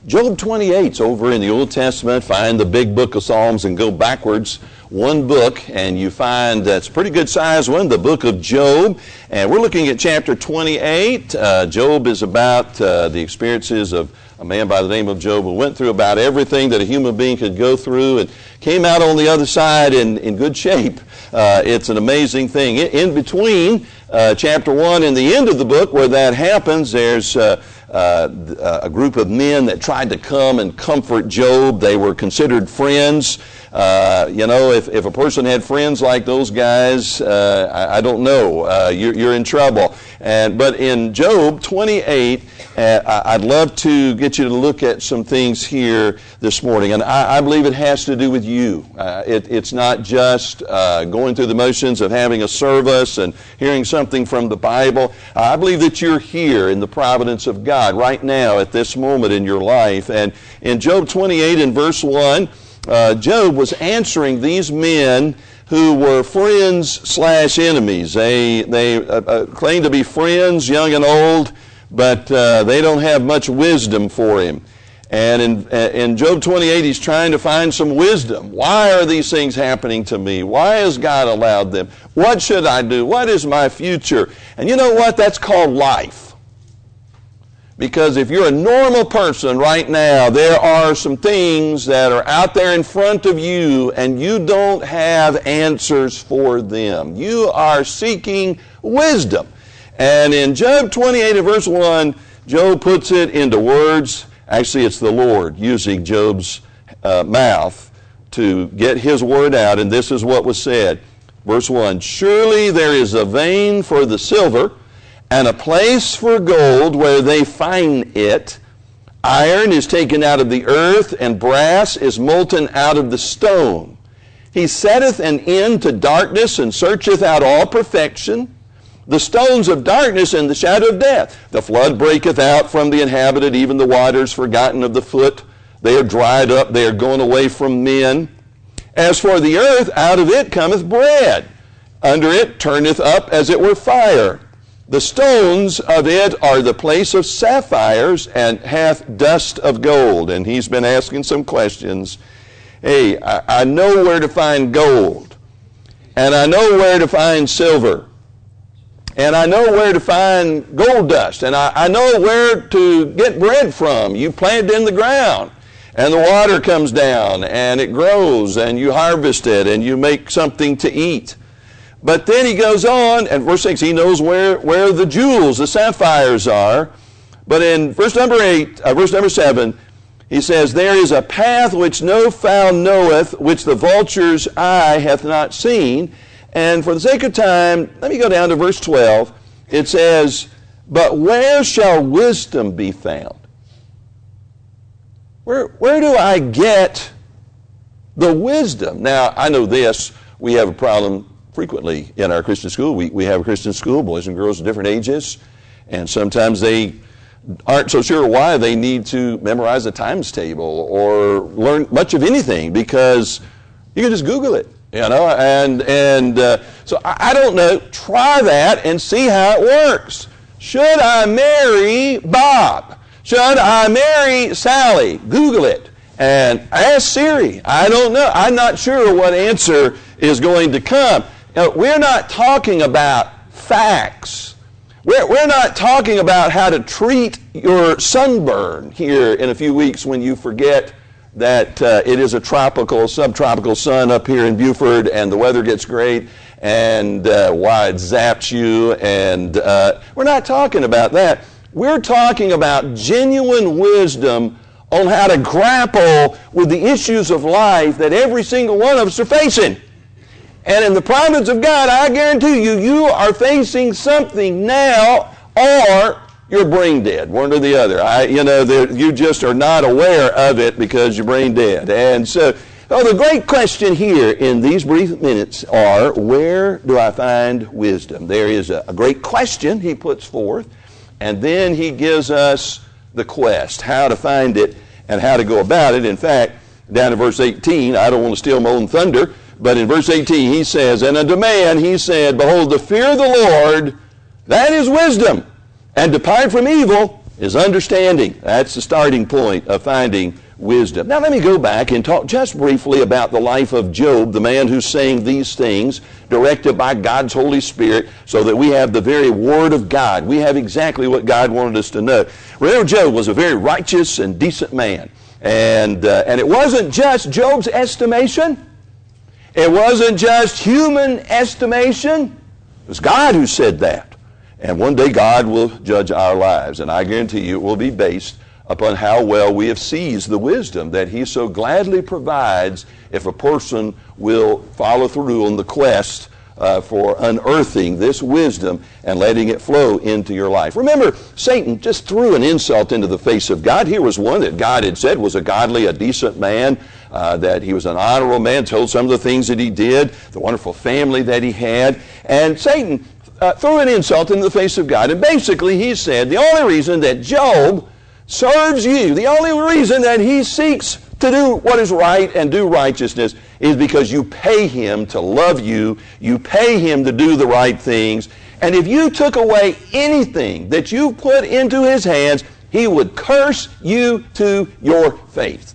Job 28's over in the Old Testament. Find the big book of Psalms and go backwards one book, and you find that's a pretty good size one, the book of Job. And we're looking at chapter 28. Job is about the experiences of a man by the name of Job who went through about everything that a human being could go through and came out on the other side in good shape. It's an amazing thing. In between chapter 1 and the end of the book where that happens, there's a group of men that tried to come and comfort Job. They were considered friends. If a person had friends like those guys, I don't know. You're in trouble. But in Job 28, I'd love to get you to look at some things here this morning. And I believe it has to do with you. It's not just going through the motions of having a service and hearing something from the Bible. I believe that you're here in the providence of God right now at this moment in your life. And in Job 28 in verse 1, Job was answering these men who were friends/enemies. They claim to be friends, young and old, but they don't have much wisdom for him. And in Job 28, he's trying to find some wisdom. Why are these things happening to me? Why has God allowed them? What should I do? What is my future? And you know what? That's called life. Because if you're a normal person right now, there are some things that are out there in front of you and you don't have answers for them. You are seeking wisdom. And in Job 28 and verse 1, Job puts it into words. Actually, it's the Lord using Job's mouth to get his word out, and this is what was said. Verse 1, surely there is a vein for the silver, and a place for gold where they find it. Iron is taken out of the earth, and brass is molten out of the stone. He setteth an end to darkness, and searcheth out all perfection. The stones of darkness and the shadow of death. The flood breaketh out from the inhabited, even the waters forgotten of the foot. They are dried up, they are gone away from men. As for the earth, out of it cometh bread. Under it turneth up as it were fire. The stones of it are the place of sapphires, and hath dust of gold. And he's been asking some questions. Hey, I know where to find gold. And I know where to find silver. And I know where to find gold dust. And I know where to get bread from. You plant it in the ground. And the water comes down, and it grows, and you harvest it, and you make something to eat. But then he goes on, and verse 6, he knows where the jewels, the sapphires are. But in verse number 7, he says, there is a path which no fowl knoweth, which the vulture's eye hath not seen. And for the sake of time, let me go down to verse 12. It says, but where shall wisdom be found? Where do I get the wisdom? Now, I know this. We have a problem frequently in our Christian school. We have a Christian school, boys and girls of different ages, and sometimes they aren't so sure why they need to memorize a times table or learn much of anything, because you can just Google it, and so I don't know. Try that and see how it works. Should I marry Bob? Should I marry Sally? Google it and ask Siri. I don't know. I'm not sure what answer is going to come. Now, we're not talking about facts. We're not talking about how to treat your sunburn here in a few weeks when you forget that it is a tropical, subtropical sun up here in Beaufort and the weather gets great and why it zaps you. And we're not talking about that. We're talking about genuine wisdom on how to grapple with the issues of life that every single one of us are facing. And in the providence of God, I guarantee you, you are facing something now, or you're brain dead, one or the other. You just are not aware of it because you're brain dead. And so, the great question here in these brief minutes are, where do I find wisdom? There is a great question he puts forth, and then he gives us the quest, how to find it and how to go about it. In fact, down in verse 18, I don't want to steal my own thunder, but in verse 18 he says, and unto man he said, behold, the fear of the Lord, that is wisdom, and depart from evil is understanding. That's the starting point of finding wisdom. Now let me go back and talk just briefly about the life of Job, the man who's saying these things, directed by God's Holy Spirit, so that we have the very Word of God. We have exactly what God wanted us to know. Remember, Job was a very righteous and decent man. And it wasn't just Job's estimation. It wasn't just human estimation. It was God who said that. And one day God will judge our lives. And I guarantee you it will be based upon how well we have seized the wisdom that He so gladly provides if a person will follow through on the quest for unearthing this wisdom and letting it flow into your life. Remember, Satan just threw an insult into the face of God. Here was one that God had said was a godly, a decent man, that he was an honorable man, told some of the things that he did, the wonderful family that he had. And Satan threw an insult into the face of God. And basically he said, the only reason that Job serves you, the only reason that he seeks to do what is right and do righteousness is because you pay him to love you, you pay him to do the right things, and if you took away anything that you put into his hands, he would curse you to your face.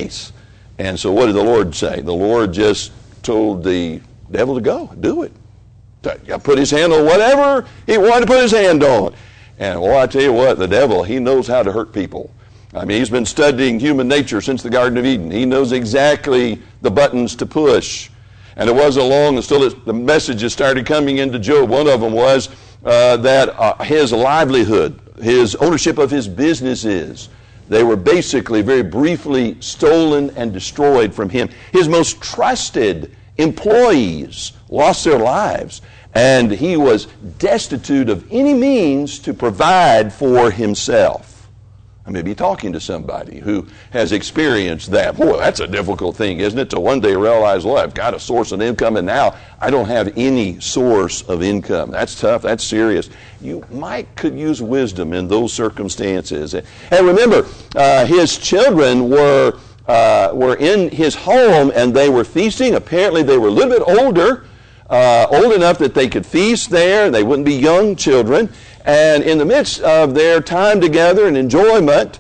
And so what did the Lord say? The Lord just told the devil to go, do it. Put his hand on whatever he wanted to put his hand on. And well, I tell you what, the devil, he knows how to hurt people. I mean, he's been studying human nature since the Garden of Eden. He knows exactly the buttons to push. And it wasn't long until the messages started coming into Job. One of them was that his livelihood, his ownership of his businesses, they were basically very briefly stolen and destroyed from him. His most trusted employees lost their lives. And he was destitute of any means to provide for himself. I may be talking to somebody who has experienced that. Boy, that's a difficult thing, isn't it? To one day realize, well, I've got a source of income and now I don't have any source of income. That's tough. That's serious. You could use wisdom in those circumstances. And remember, his children were in his home and they were feasting. Apparently they were a little bit older. Old enough that they could feast there, they wouldn't be young children. And in the midst of their time together and enjoyment,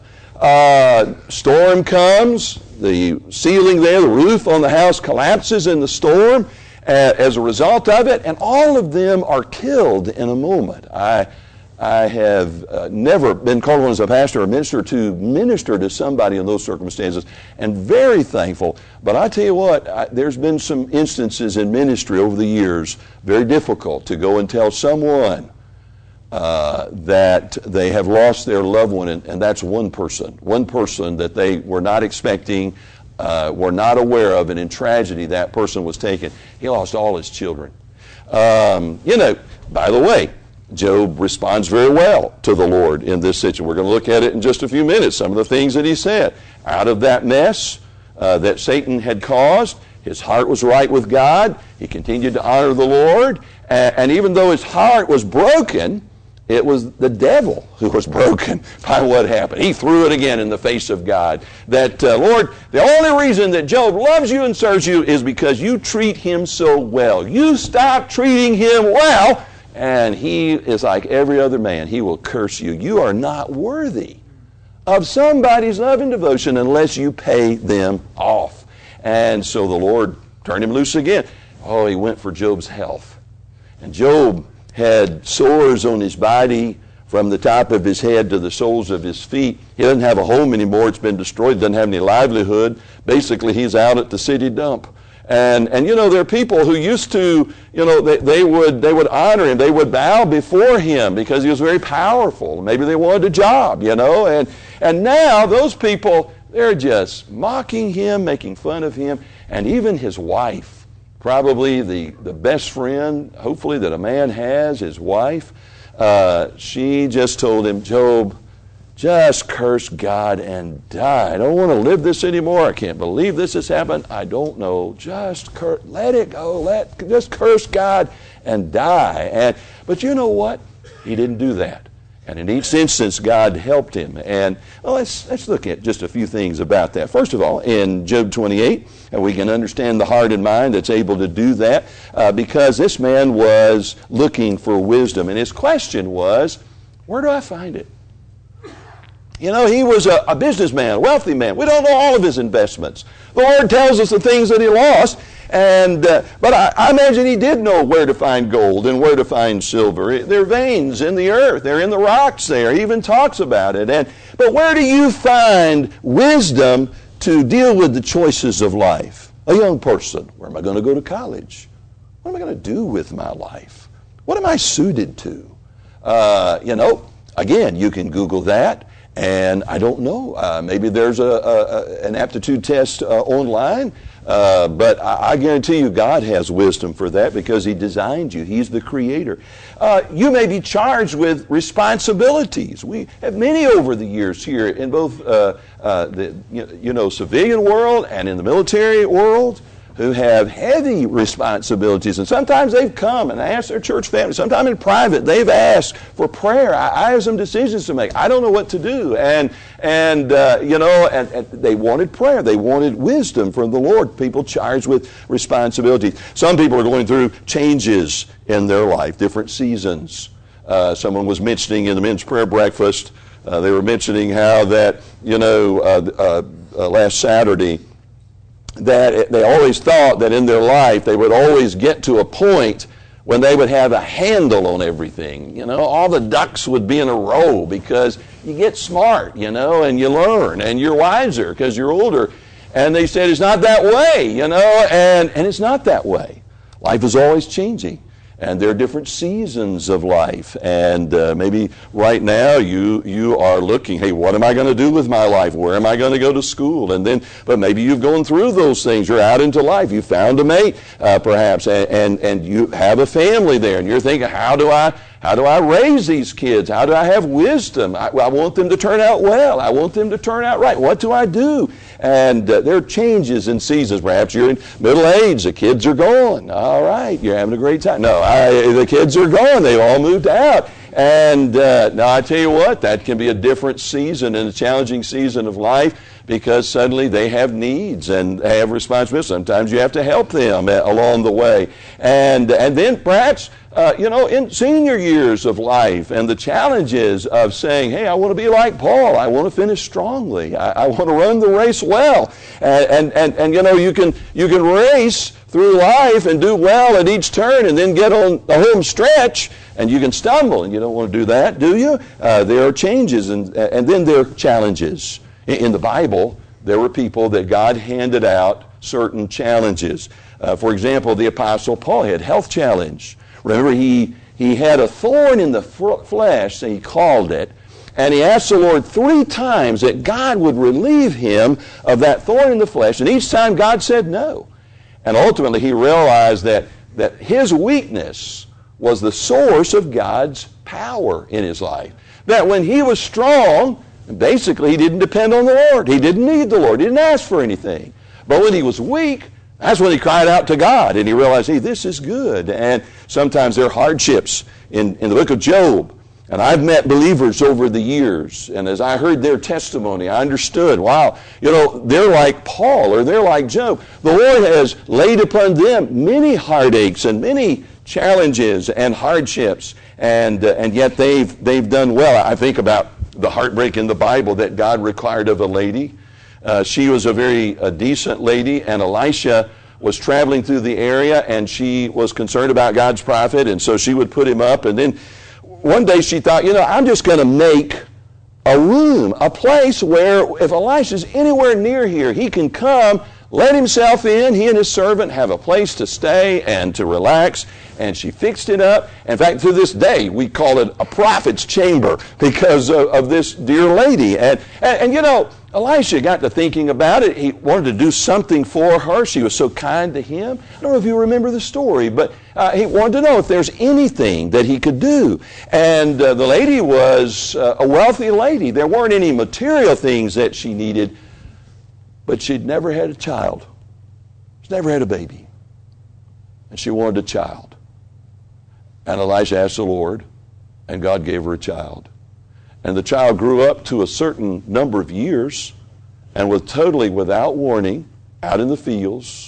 storm comes, the ceiling there, the roof on the house collapses in the storm as a result of it, and all of them are killed in a moment. I have never been called on as a pastor or minister to somebody in those circumstances, and very thankful. But I tell you what, there's been some instances in ministry over the years, very difficult to go and tell someone that they have lost their loved one, and that's one person that they were not expecting, were not aware of, and in tragedy that person was taken. He lost all his children. By the way, Job responds very well to the Lord in this situation. We're going to look at it in just a few minutes, some of the things that he said. Out of that mess that Satan had caused, his heart was right with God. He continued to honor the Lord. And even though his heart was broken, it was the devil who was broken by what happened. He threw it again in the face of God. That, Lord, the only reason that Job loves you and serves you is because you treat him so well. You stop treating him well, and he is like every other man. He will curse you. You are not worthy of somebody's love and devotion unless you pay them off. And so the Lord turned him loose again. Oh, he went for Job's health. And Job had sores on his body from the top of his head to the soles of his feet. He doesn't have a home anymore. It's been destroyed. Doesn't have any livelihood. Basically, he's out at the city dump. And there are people who used to, they would honor him. They would bow before him because he was very powerful. Maybe they wanted a job, And now those people, they're just mocking him, making fun of him. And even his wife, probably the best friend, hopefully, that a man has, his wife, she just told him, Job, just curse God and die. I don't want to live this anymore. I can't believe this has happened. I don't know. Just let it go. Just curse God and die. But you know what? He didn't do that. And in each instance, God helped him. And let's look at just a few things about that. First of all, in Job 28, we can understand the heart and mind that's able to do that because this man was looking for wisdom. And his question was, where do I find it? You know, he was a businessman, a wealthy man. We don't know all of his investments. The Lord tells us the things that he lost, but I imagine he did know where to find gold and where to find silver. There are veins in the earth. They're in the rocks there. He even talks about it. But where do you find wisdom to deal with the choices of life? A young person, where am I going to go to college? What am I going to do with my life? What am I suited to? Again, you can Google that. And I don't know, maybe there's an aptitude test online, but I guarantee you God has wisdom for that because he designed you. He's the creator. You may be charged with responsibilities. We have many over the years here in both the civilian world and in the military world who have heavy responsibilities. And sometimes they've come and asked their church family, sometimes in private, they've asked for prayer. I have some decisions to make. I don't know what to do. And they wanted prayer. They wanted wisdom from the Lord, people charged with responsibilities. Some people are going through changes in their life, different seasons. Someone was mentioning in the men's prayer breakfast, they were mentioning how that, last Saturday, that they always thought that in their life they would always get to a point when they would have a handle on everything. All the ducks would be in a row because you get smart, and you learn, and you're wiser because you're older. And they said it's not that way, and it's not that way. Life is always changing. And there are different seasons of life. And maybe right now you are looking, hey, what am I going to do with my life? Where am I going to go to school? But maybe you've gone through those things. You're out into life. You found a mate, perhaps, and you have a family there. And you're thinking, how do I raise these kids? How do I have wisdom? I want them to turn out well. I want them to turn out right. What do I do? And there are changes in seasons. Perhaps you're in middle age. The kids are gone. All right, you're having a great time. No, the kids are gone. They've all moved out. And now I tell you what, that can be a different season and a challenging season of life because suddenly they have needs and they have responsibilities. Sometimes you have to help them along the way. And then perhaps, in senior years of life and the challenges of saying, hey, I want to be like Paul. I want to finish strongly. I want to run the race well. And you can race through life and do well at each turn and then get on the home stretch and you can stumble, and you don't want to do that, do you? There are changes and then there are challenges. In the Bible, there were people that God handed out certain challenges. For example, the Apostle Paul had a health challenge. Remember, he had a thorn in the flesh, so he called it, and he asked the Lord 3 times that God would relieve him of that thorn in the flesh, and each time God said no. And ultimately, he realized that his weakness was the source of God's power in his life. That when he was strong, basically he didn't depend on the Lord. He didn't need the Lord. He didn't ask for anything. But when he was weak, that's when he cried out to God, and he realized, hey, this is good. And sometimes there are hardships in the book of Job. And I've met believers over the years, and as I heard their testimony, I understood, wow, they're like Paul or they're like Job. The Lord has laid upon them many heartaches and many challenges and hardships, and yet they've done well. I think about the heartbreak in the Bible that God required of a lady. She was a very decent lady, and Elisha was traveling through the area, and she was concerned about God's prophet, and so she would put him up. And then one day she thought, I'm just going to make a room, a place where if Elisha's anywhere near here, he can come, let himself in, he and his servant have a place to stay and to relax. And she fixed it up. In fact, to this day, we call it a prophet's chamber because of this dear lady. And Elisha got to thinking about it. He wanted to do something for her. She was so kind to him. I don't know if you remember the story, but he wanted to know if there's anything that he could do. And the lady was a wealthy lady. There weren't any material things that she needed, but she'd never had a child. She'd never had a baby. And she wanted a child. And Elisha asked the Lord, and God gave her a child. And the child grew up to a certain number of years and was totally without warning out in the fields,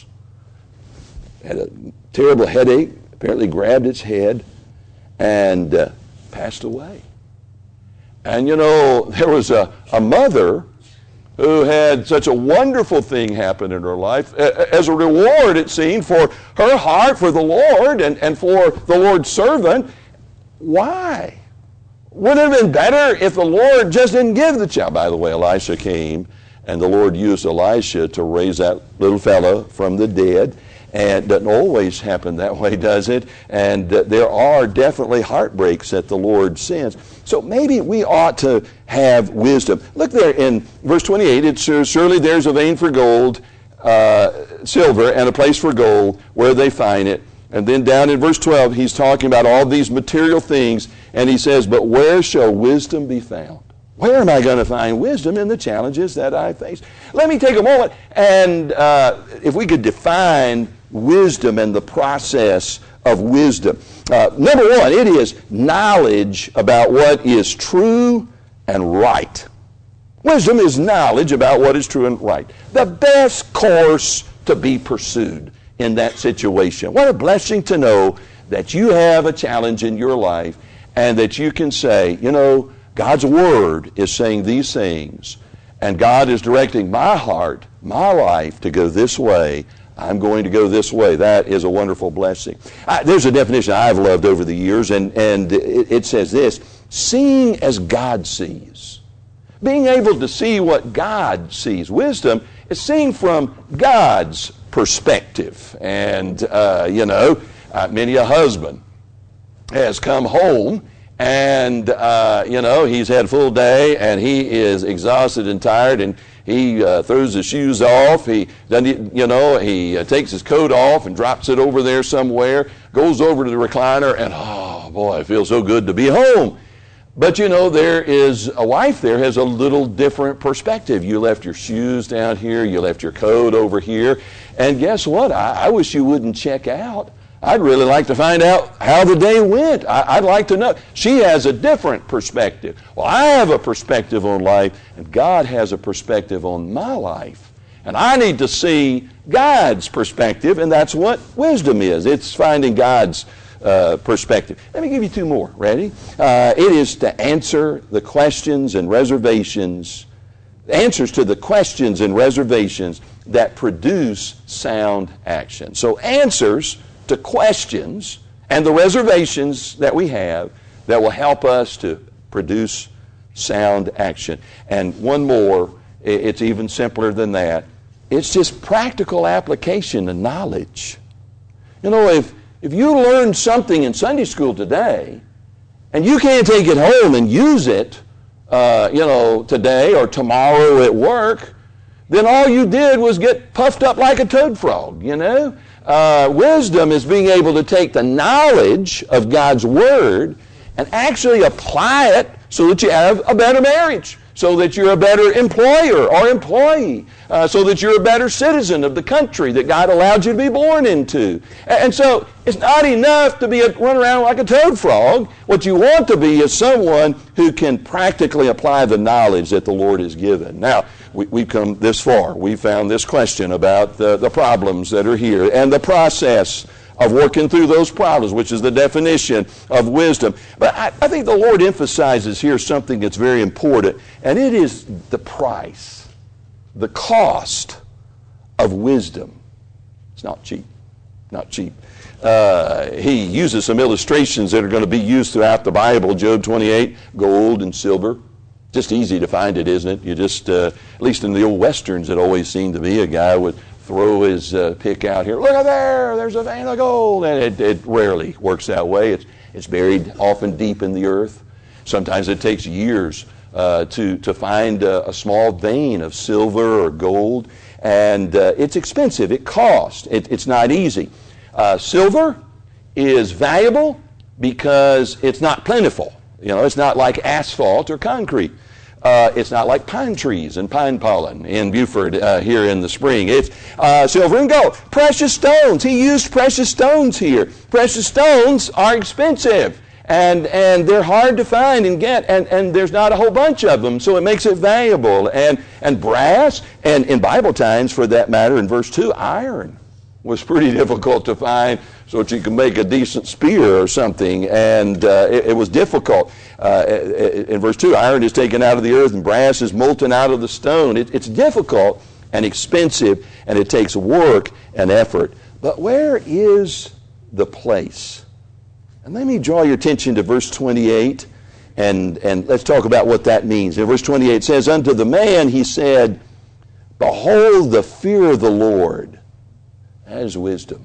had a terrible headache, apparently grabbed its head, and passed away. And there was a mother who had such a wonderful thing happen in her life as a reward, it seemed, for her heart for the Lord and for the Lord's servant. Why? Would it have been better if the Lord just didn't give the child? By the way, Elisha came, and the Lord used Elisha to raise that little fellow from the dead. And it doesn't always happen that way, does it? And there are definitely heartbreaks that the Lord sends. So maybe we ought to have wisdom. Look there in verse 28. It says, surely there's a vein for gold, silver, and a place for gold where they find it. And then down in verse 12, he's talking about all these material things. And he says, but where shall wisdom be found? Where am I going to find wisdom in the challenges that I face? Let me take a moment and if we could define wisdom and the process of wisdom. Number one, it is knowledge about what is true and right. Wisdom is knowledge about what is true and right. The best course to be pursued in that situation. What a blessing to know that you have a challenge in your life and that you can say, God's Word is saying these things, and God is directing my heart, my life to go this way. I'm going to go this way. That is a wonderful blessing. There's a definition I've loved over the years, and it says this: seeing as God sees. Being able to see what God sees. Wisdom is seeing from God's perspective. And, many a husband has come home and, he's had a full day and he is exhausted and tired, and he throws his shoes off. He he takes his coat off and drops it over there somewhere, goes over to the recliner, and oh boy, it feels so good to be home. But there is a wife there has a little different perspective. You left your shoes down here, you left your coat over here, and guess what? I wish you wouldn't check out. I'd really like to find out how the day went. I'd like to know. She has a different perspective. Well, I have a perspective on life, and God has a perspective on my life. And I need to see God's perspective, and that's what wisdom is. It's finding God's perspective. Let me give you two more. Ready? It is to answer the questions and reservations, answers to the questions and reservations that produce sound action. So answers to questions and the reservations that we have that will help us to produce sound action. And one more, it's even simpler than that. It's just practical application and knowledge. If you learned something in Sunday school today and you can't take it home and use it, today or tomorrow at work, then all you did was get puffed up like a toad frog, Wisdom is being able to take the knowledge of God's Word and actually apply it so that you have a better marriage, so that you're a better employer or employee, so that you're a better citizen of the country that God allowed you to be born into. And so it's not enough to run around like a toad frog. What you want to be is someone who can practically apply the knowledge that the Lord has given. Now, we've come this far. We found this question about the problems that are here and the process of working through those problems, which is the definition of wisdom. But I think the Lord emphasizes here something that's very important, and it is the price, the cost of wisdom. It's not cheap, not cheap. He uses some illustrations that are going to be used throughout the Bible. Job 28, gold and silver. Just easy to find it, isn't it? You just, at least in the old westerns, it always seemed to be a guy would throw his pick out here. Look at there's a vein of gold. And it rarely works that way. It's buried often deep in the earth. Sometimes it takes years to find a small vein of silver or gold. And it's expensive. It costs. It's not easy. Silver is valuable because it's not plentiful. It's not like asphalt or concrete. It's not like pine trees and pine pollen in Beaufort here in the spring. It's silver and gold. Precious stones. He used precious stones here. Precious stones are expensive, and they're hard to find and get, and there's not a whole bunch of them, so it makes it valuable. And brass, and in Bible times, for that matter, in verse 2, iron. was pretty difficult to find so that you could make a decent spear or something, and it was difficult. In verse 2, iron is taken out of the earth and brass is molten out of the stone. It's difficult and expensive, and it takes work and effort. But where is the place? And let me draw your attention to verse 28, and let's talk about what that means. In verse 28 it says, unto the man he said, behold, the fear of the Lord. That is wisdom.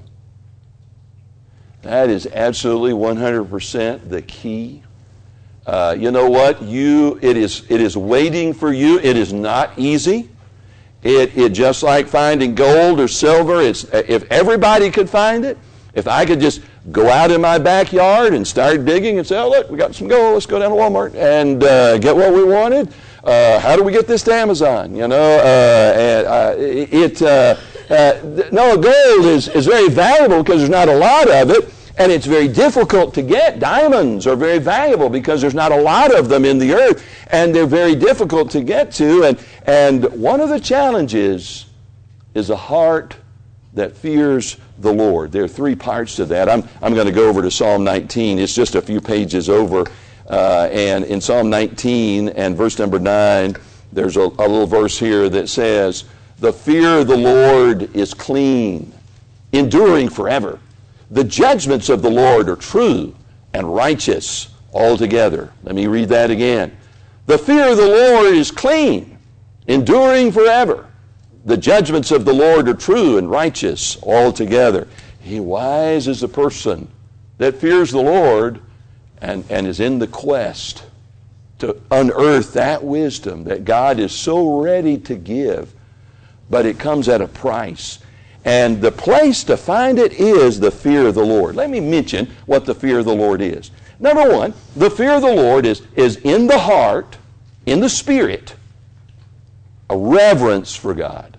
That is absolutely 100% the key. You know what? It is waiting for you. It is not easy. It just like finding gold or silver. If everybody could find it, if I could just go out in my backyard and start digging and say, oh, look, we got some gold. Let's go down to Walmart and get what we wanted. How do we get this to Amazon? You know, no, gold is very valuable because there's not a lot of it, and it's very difficult to get. Diamonds are very valuable because there's not a lot of them in the earth, and they're very difficult to get to. And one of the challenges is a heart that fears the Lord. There are three parts to that. I'm going to go over to Psalm 19. It's just a few pages over. And in Psalm 19 and verse number 9, there's a little verse here that says, the fear of the Lord is clean, enduring forever. The judgments of the Lord are true and righteous altogether. Let me read that again. The fear of the Lord is clean, enduring forever. The judgments of the Lord are true and righteous altogether. Wise is the person that fears the Lord and is in the quest to unearth that wisdom that God is so ready to give, but it comes at a price. And the place to find it is the fear of the Lord. Let me mention what the fear of the Lord is. Number one, the fear of the Lord is in the heart, in the spirit, a reverence for God.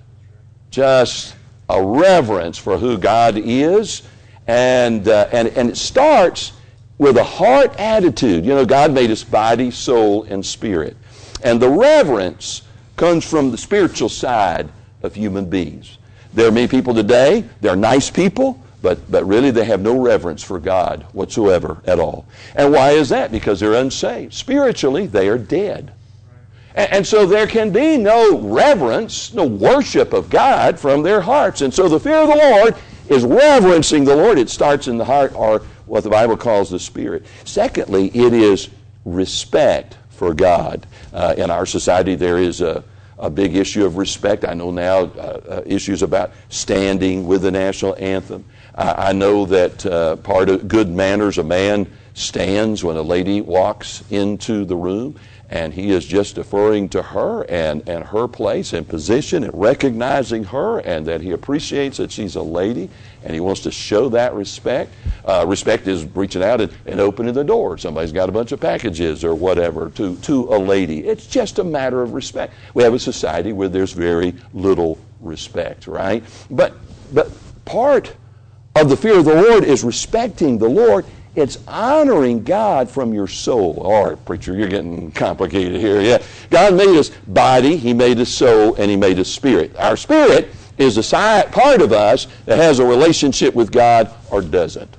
Just a reverence for who God is. And it starts with a heart attitude. You know, God made us body, soul, and spirit. And the reverence comes from the spiritual side of human beings. There are many people today, they're nice people, but really they have no reverence for God whatsoever at all. And why is that? Because they're unsaved. Spiritually, they are dead. And so there can be no reverence, no worship of God from their hearts. And so the fear of the Lord is reverencing the Lord. It starts in the heart, or what the Bible calls the spirit. Secondly, it is respect for God. In our society, there is a big issue of respect. I know now issues about standing with the national anthem. I know that part of good manners, a man stands when a lady walks into the room, and he is just deferring to her and her place and position and recognizing her, and that he appreciates that she's a lady, and he wants to show that respect. Respect is reaching out and opening the door. Somebody's got a bunch of packages or whatever to a lady. It's just a matter of respect. We have a society where there's very little respect, right? But part of the fear of the Lord is respecting the Lord. It's honoring God from your soul. All right, preacher, you're getting complicated here. Yeah, God made us body, He made us soul, and He made us spirit. Our spirit is the part of us that has a relationship with God or doesn't.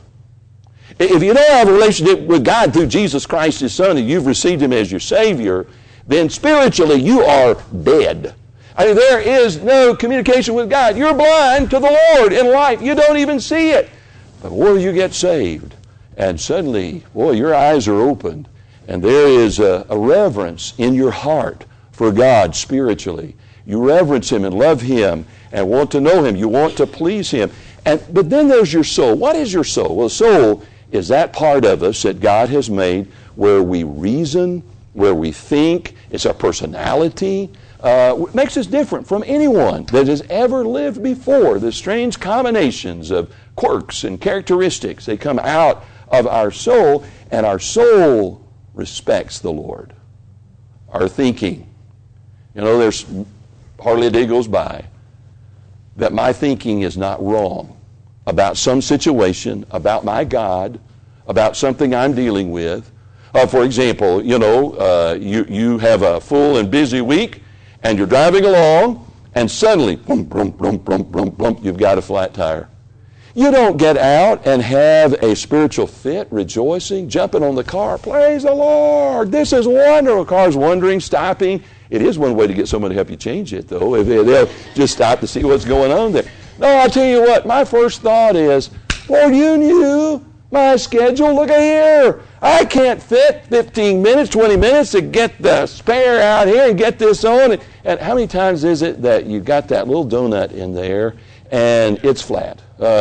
If you don't have a relationship with God through Jesus Christ, His Son, and you've received Him as your Savior, then spiritually you are dead. I mean, there is no communication with God. You're blind to the Lord in life. You don't even see it. But will you get saved? And suddenly, boy, your eyes are opened, and there is a reverence in your heart for God spiritually. You reverence Him and love Him and want to know Him. You want to please Him. But then there's your soul. What is your soul? Well, soul is that part of us that God has made where we reason, where we think. It's our personality. It makes us different from anyone that has ever lived before. The strange combinations of quirks and characteristics, they come out of our soul, and our soul respects the Lord. Our thinking. You know, there's hardly a day goes by that my thinking is not wrong about some situation, about my God, about something I'm dealing with. For example, you know, you have a full and busy week, and you're driving along, and suddenly, boom, boom, boom, boom, boom, boom, you've got a flat tire. You don't get out and have a spiritual fit, rejoicing, jumping on the car. Praise the Lord. This is wonderful. The car's wandering, stopping. It is one way to get someone to help you change it, though, if they'll just stop to see what's going on there. No, I'll tell you what, my first thought is, Lord, you knew my schedule. Look at here. I can't fit 15 minutes, 20 minutes to get the spare out here and get this on. And how many times is it that you got that little donut in there and it's flat?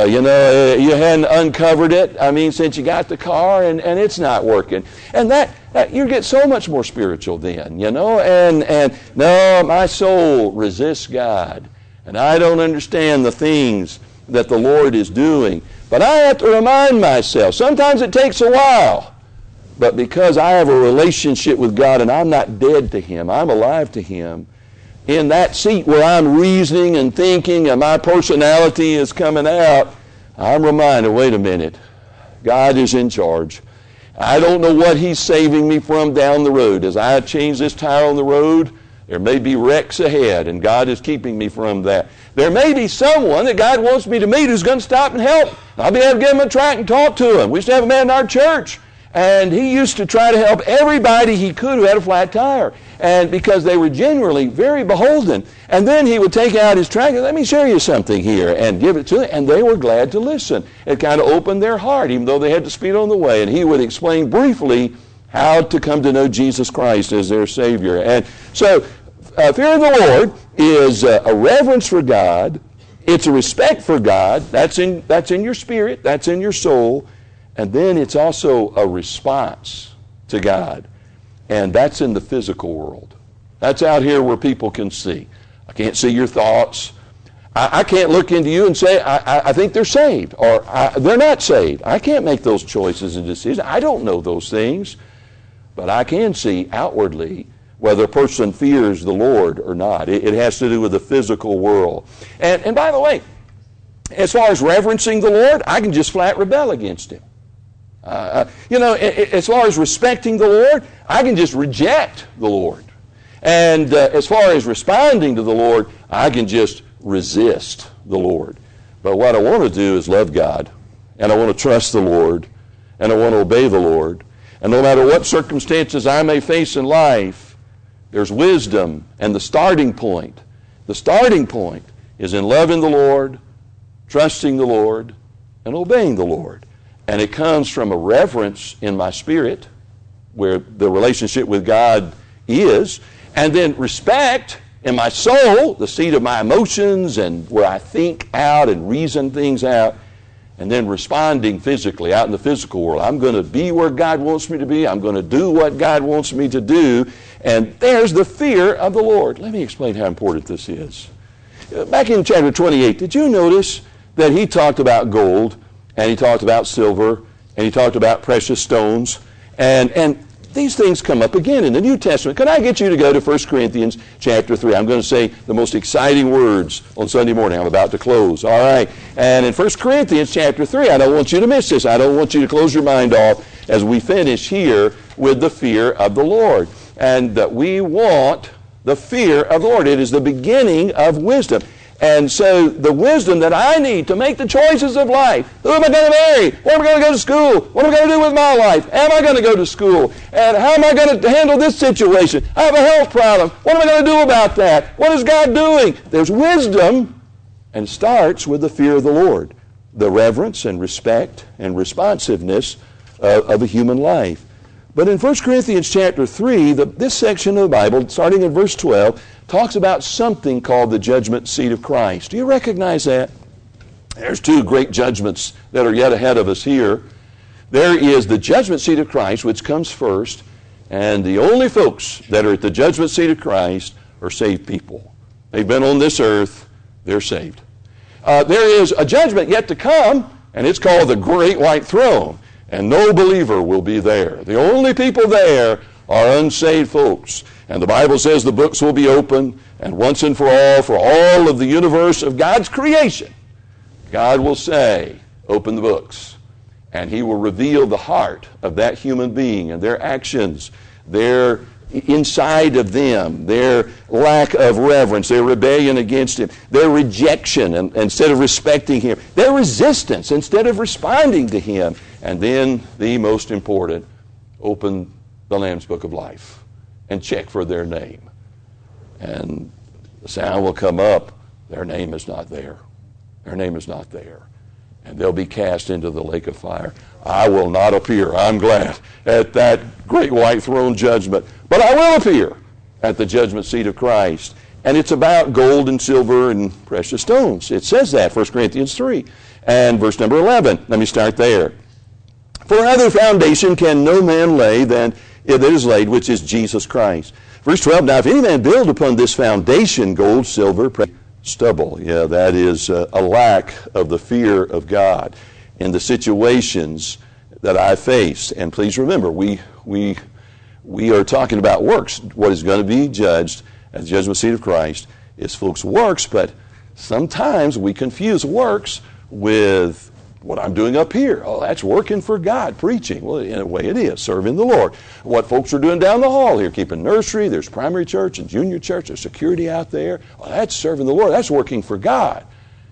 You hadn't uncovered it, since you got the car, and it's not working. And that you get so much more spiritual then, and no, my soul resists God, and I don't understand the things that the Lord is doing. But I have to remind myself, sometimes it takes a while, but because I have a relationship with God and I'm not dead to Him, I'm alive to Him, in that seat where I'm reasoning and thinking and my personality is coming out, I'm reminded, wait a minute, God is in charge. I don't know what He's saving me from down the road. As I change this tire on the road, there may be wrecks ahead, and God is keeping me from that. There may be someone that God wants me to meet who's going to stop and help. I'll be able to give him a tract and talk to him. We used to have a man in our church, and he used to try to help everybody he could who had a flat tire, and because they were generally very beholden. And then he would take out his tract, let me share you something here, and give it to them, and they were glad to listen. It kind of opened their heart, even though they had to speed on the way, and he would explain briefly how to come to know Jesus Christ as their Savior. And so, fear of the Lord is a reverence for God. It's a respect for God. That's in your spirit. That's in your soul. And then it's also a response to God. And that's in the physical world. That's out here where people can see. I can't see your thoughts. I can't look into you and say, I think they're saved, or they're not saved. I can't make those choices and decisions. I don't know those things. But I can see outwardly whether a person fears the Lord or not. It has to do with the physical world. And by the way, as far as reverencing the Lord, I can just flat rebel against Him. As far as respecting the Lord, I can just reject the Lord. And as far as responding to the Lord, I can just resist the Lord. But what I want to do is love God, and I want to trust the Lord, and I want to obey the Lord. And no matter what circumstances I may face in life, there's wisdom, and the starting point is in loving the Lord, trusting the Lord, and obeying the Lord. And it comes from a reverence in my spirit, where the relationship with God is, and then respect in my soul, the seat of my emotions, and where I think out and reason things out. And then responding physically, out in the physical world. I'm going to be where God wants me to be. I'm going to do what God wants me to do. And there's the fear of the Lord. Let me explain how important this is. Back in chapter 28, did you notice that he talked about gold, and he talked about silver, and he talked about precious stones? And these things come up again in the New Testament. Could I get you to go to 1 Corinthians chapter 3? I'm going to say the most exciting words on Sunday morning. I'm about to close. All right. And in 1 Corinthians chapter 3, I don't want you to miss this. I don't want you to close your mind off as we finish here with the fear of the Lord. And that we want the fear of the Lord. It is the beginning of wisdom. And so the wisdom that I need to make the choices of life. Who am I going to marry? Where am I going to go to school? What am I going to do with my life? Am I going to go to school? And how am I going to handle this situation? I have a health problem. What am I going to do about that? What is God doing? There's wisdom, and starts with the fear of the Lord. The reverence and respect and responsiveness of a human life. But in 1 Corinthians chapter 3, this section of the Bible, starting in verse 12, talks about something called the judgment seat of Christ. Do you recognize that? There's two great judgments that are yet ahead of us here. There is the judgment seat of Christ, which comes first, and the only folks that are at the judgment seat of Christ are saved people. They've been on this earth, they're saved. There is a judgment yet to come, and it's called the Great White Throne. And no believer will be there. The only people there are unsaved folks. And the Bible says the books will be open, and once and for all of the universe of God's creation, God will say, open the books. And He will reveal the heart of that human being and their actions, their inside of them, their lack of reverence, their rebellion against him, their rejection instead of respecting him, their resistance instead of responding to him. And then the most important, open the Lamb's Book of Life and check for their name. And the sound will come up, their name is not there. Their name is not there. And they'll be cast into the lake of fire. I will not appear, I'm glad, at that great white throne judgment, but I will appear at the judgment seat of Christ. And it's about gold and silver and precious stones. It says that, 1 Corinthians 3. And verse number 11, let me start there. For other foundation can no man lay than it is laid, which is Jesus Christ. Verse 12, now if any man build upon this foundation gold, silver, stubble. Yeah, that is a lack of the fear of God in the situations that I face. And please remember, we are talking about works. What is going to be judged at the judgment seat of Christ is folks' works, but sometimes we confuse works with what I'm doing up here. Oh, that's working for God, preaching. Well, in a way it is, serving the Lord. What folks are doing down the hall here, keeping nursery, there's primary church and junior church, there's security out there. Oh, that's serving the Lord. That's working for God.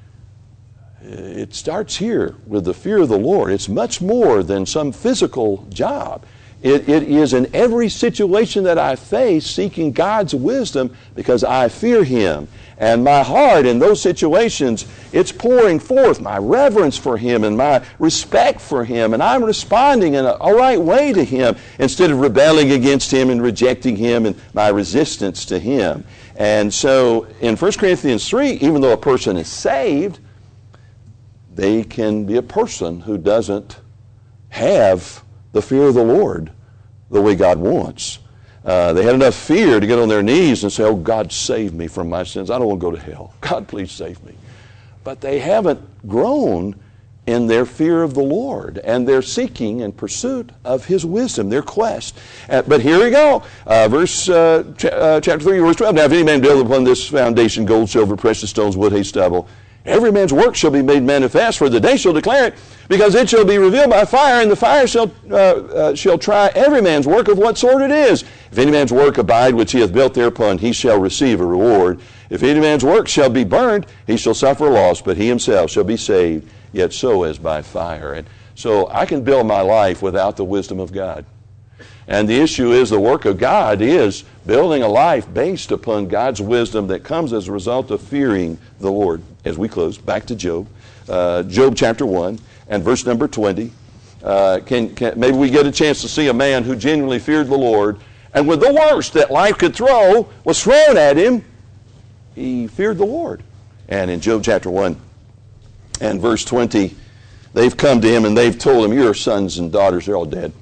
It starts here with the fear of the Lord. It's much more than some physical job. It is in every situation that I face seeking God's wisdom because I fear Him. And my heart in those situations, it's pouring forth my reverence for Him and my respect for Him. And I'm responding in a right way to Him instead of rebelling against Him and rejecting Him and my resistance to Him. And so in 1 Corinthians 3, even though a person is saved, they can be a person who doesn't have the fear of the Lord the way God wants. They had enough fear to get on their knees and say, oh, God, save me from my sins. I don't want to go to hell. God, please save me. But they haven't grown in their fear of the Lord and their seeking and pursuit of His wisdom, their quest. But here we go. Chapter 3, verse 12. Now, if any man build upon this foundation gold, silver, precious stones, wood, hay, stubble, every man's work shall be made manifest, for the day shall declare it, because it shall be revealed by fire, and the fire shall try every man's work of what sort it is. If any man's work abide which he hath built thereupon, he shall receive a reward. If any man's work shall be burned, he shall suffer loss, but he himself shall be saved, yet so as by fire. And so I can build my life without the wisdom of God. And the issue is the work of God is building a life based upon God's wisdom that comes as a result of fearing the Lord. As we close, back to Job. Job chapter 1 and verse number 20. Maybe we get a chance to see a man who genuinely feared the Lord, and with the worst that life could throw was thrown at him, he feared the Lord. And in Job chapter 1 and verse 20, they've come to him and they've told him, your sons and daughters are all dead.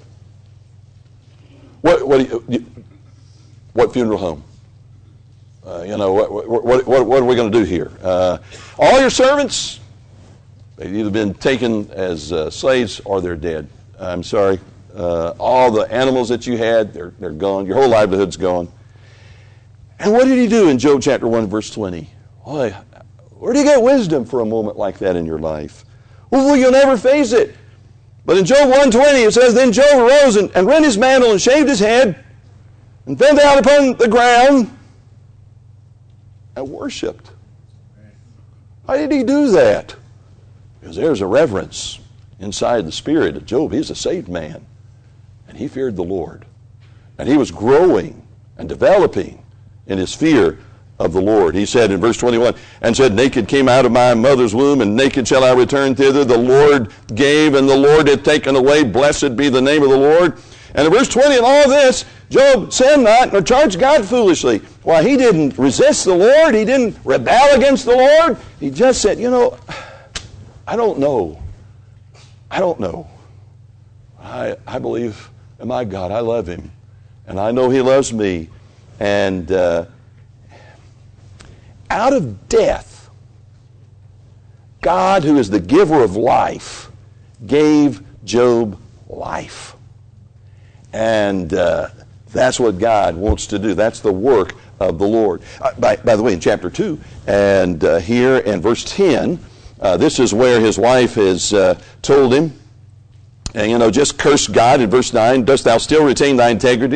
What funeral home? What are we going to do here? All your servants, they've either been taken as slaves or they're dead. I'm sorry. All the animals that you had, they're gone. Your whole livelihood's gone. And what did he do in Job chapter 1, verse 20? Boy, where do you get wisdom for a moment like that in your life? Well, you'll never face it. But in Job 1:20 it says, then Job arose and rent his mantle and shaved his head and fell down upon the ground and worshipped. Why did he do that? Because there's a reverence inside the spirit of Job. He's a saved man. And he feared the Lord. And he was growing and developing in his fear of the Lord. He said in verse 21, and said, naked came out of my mother's womb, and naked shall I return thither. The Lord gave, and the Lord hath taken away. Blessed be the name of the Lord. And in verse 20, in all this, Job sinned not, nor charged God foolishly. Why, he didn't resist the Lord. He didn't rebel against the Lord. He just said, I don't know. I don't know. I believe in my God. I love Him. And I know He loves me. And out of death, God, who is the giver of life, gave Job life. And that's what God wants to do. That's the work of the Lord. By the way, in chapter 2, and here in verse 10, this is where his wife has told him, and just curse God in verse 9, dost thou still retain thy integrity?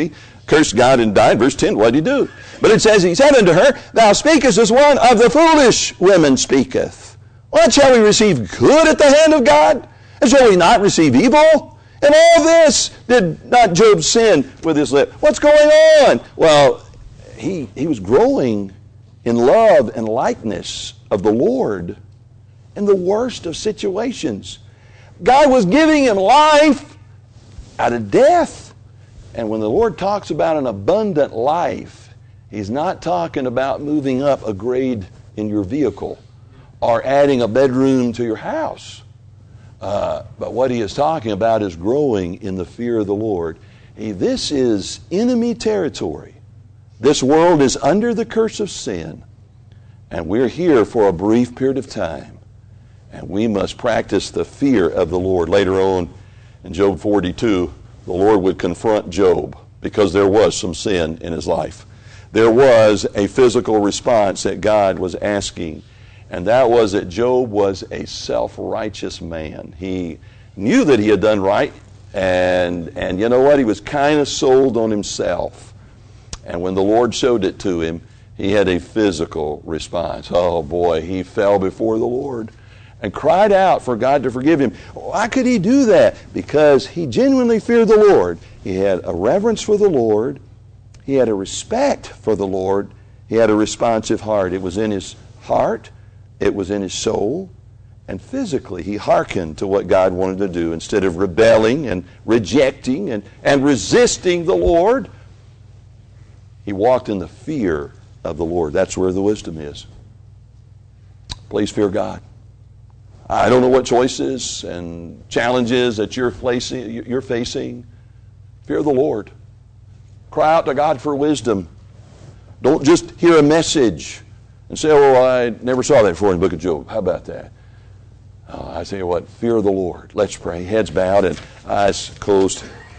cursed God and died. Verse 10, what did he do? But it says, he said unto her, thou speakest as one of the foolish women speaketh. What shall we receive good at the hand of God? And shall we not receive evil? And all this did not Job sin with his lip. What's going on? Well, he was growing in love and likeness of the Lord in the worst of situations. God was giving him life out of death. And when the Lord talks about an abundant life, he's not talking about moving up a grade in your vehicle or adding a bedroom to your house. But what he is talking about is growing in the fear of the Lord. This is enemy territory. This world is under the curse of sin. And we're here for a brief period of time. And we must practice the fear of the Lord. Later on in Job 42, the Lord would confront Job because there was some sin in his life. There was a physical response that God was asking, and that was that Job was a self-righteous man. He knew that he had done right, and you know what? He was kind of sold on himself. And when the Lord showed it to him, he had a physical response. Oh boy, he fell before the Lord and cried out for God to forgive him. Why could he do that? Because he genuinely feared the Lord. He had a reverence for the Lord. He had a respect for the Lord. He had a responsive heart. It was in his heart. It was in his soul. And physically, he hearkened to what God wanted to do. Instead of rebelling and rejecting and resisting the Lord, he walked in the fear of the Lord. That's where the wisdom is. Please fear God. I don't know what choices and challenges that you're facing. Fear the Lord. Cry out to God for wisdom. Don't just hear a message and say, oh, I never saw that before in the book of Job. How about that? I tell you what, fear the Lord. Let's pray. Heads bowed and eyes closed.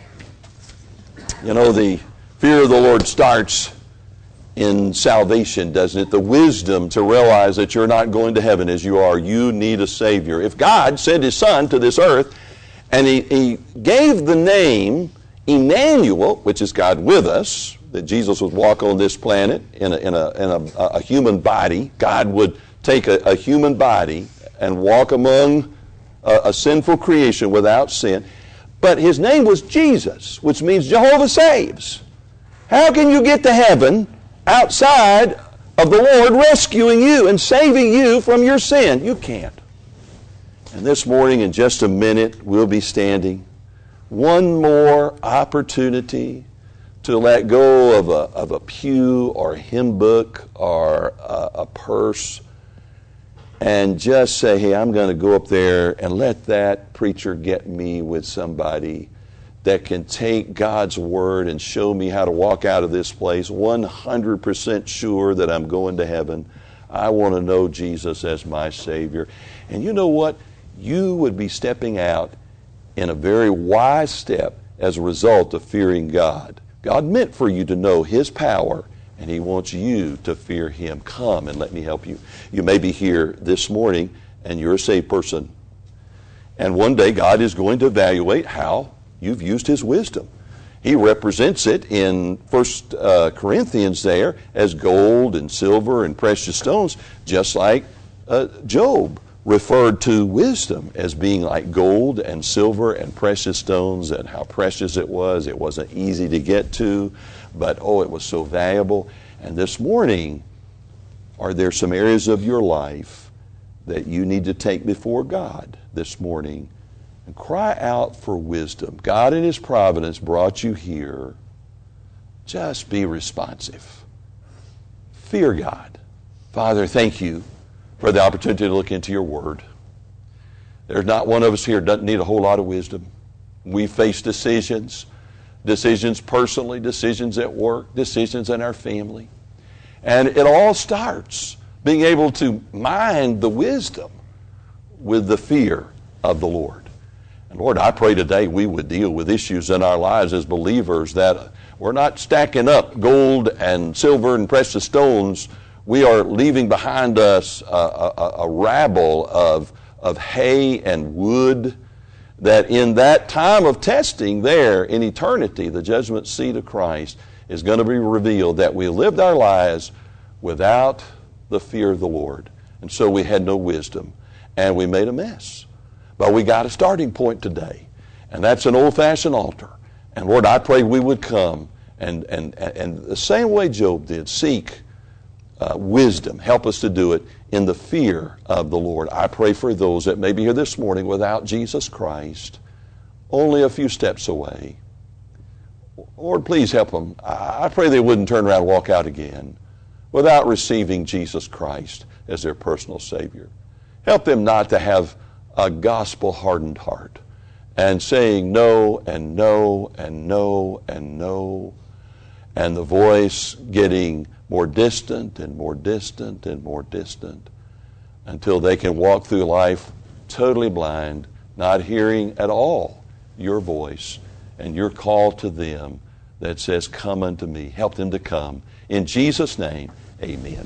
You know, the fear of the Lord starts in salvation, doesn't it? The wisdom to realize that you're not going to heaven as you are. You need a Savior. If God sent His Son to this earth and He gave the name Emmanuel, which is God with us, that Jesus would walk on this planet in a human body. God would take a human body and walk among a sinful creation without sin. But His name was Jesus, which means Jehovah saves. How can you get to heaven outside of the Lord rescuing you and saving you from your sin? You can't. And this morning, in just a minute, we'll be standing. One more opportunity to let go of a pew or a hymn book or a purse and just say, hey, I'm going to go up there and let that preacher get me with somebody that can take God's word and show me how to walk out of this place 100% sure that I'm going to heaven. I want to know Jesus as my Savior. And you know what? You would be stepping out in a very wise step as a result of fearing God. God meant for you to know His power, and He wants you to fear Him. Come and let me help you. You may be here this morning, and you're a saved person. And one day God is going to evaluate how you've used His wisdom. He represents it in 1 Corinthians there as gold and silver and precious stones, just like Job referred to wisdom as being like gold and silver and precious stones, and how precious it was. It wasn't easy to get to, but oh, it was so valuable. And this morning, are there some areas of your life that you need to take before God this morning and cry out for wisdom? God in His providence brought you here. Just be responsive. Fear God. Father, thank you for the opportunity to look into your word. There's not one of us here doesn't need a whole lot of wisdom. We face decisions personally, decisions at work, decisions in our family. And it all starts being able to mind the wisdom with the fear of the Lord. And Lord, I pray today we would deal with issues in our lives as believers that we're not stacking up gold and silver and precious stones. We are leaving behind us a rabble of hay and wood, that in that time of testing there in eternity, the judgment seat of Christ, is going to be revealed that we lived our lives without the fear of the Lord. And so we had no wisdom, and we made a mess. But we got a starting point today, and that's an old-fashioned altar. And Lord, I pray we would come and the same way Job did, seek wisdom. Help us to do it in the fear of the Lord. I pray for those that may be here this morning without Jesus Christ, only a few steps away. Lord, please help them. I pray they wouldn't turn around and walk out again without receiving Jesus Christ as their personal Savior. Help them not to have a gospel-hardened heart and saying no and no and no and no, and the voice getting more distant and more distant and more distant until they can walk through life totally blind, not hearing at all your voice and your call to them that says, come unto me. Help them to come. In Jesus' name, amen.